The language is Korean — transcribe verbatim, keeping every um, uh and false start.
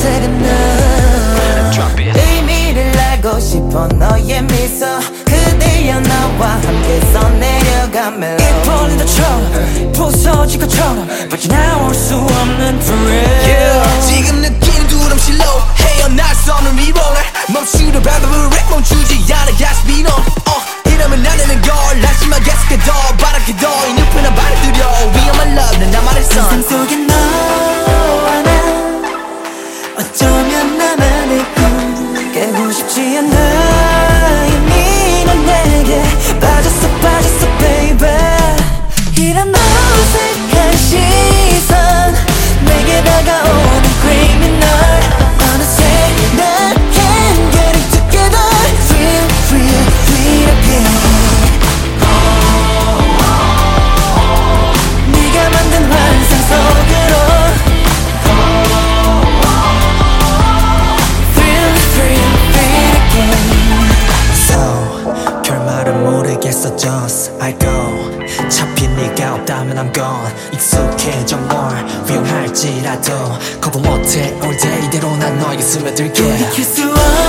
새로운 의미를 알고 싶어 너의 미소 그대여 나와 함께서 내려가면 이 볼린더처럼 부서질 것처럼 빠져나올 수 없는 thrill yeah. 지금 느끼는 두려움실로 헤어날 수 없는 미워 날 멈추려 방법을 왜 멈추지 않아 가스비노 uh, 이러면 안 되는 걸 날씨만 계속해 더 바랄게 더 이 늪에나 발들여 We are my love 난 나만의 sun 세상 속에 너와 나 어쩌면 나만의 꿈 깨고 싶지 않아 이미 넌 내게 빠졌어 빠졌어 baby 이런 어색한 시선 내게 다가오는 criminal 어느새 난 can't get it together Real real real again 네가 만든 환상 속으로 Real real real again So 결말은 모르겠어 just I go 차피 네가 없다면 I'm gone 익숙해져 뭘 위험할지라도 거부 못해 all day 이대로 난 너에게 스며들게 돌이킬 수 없는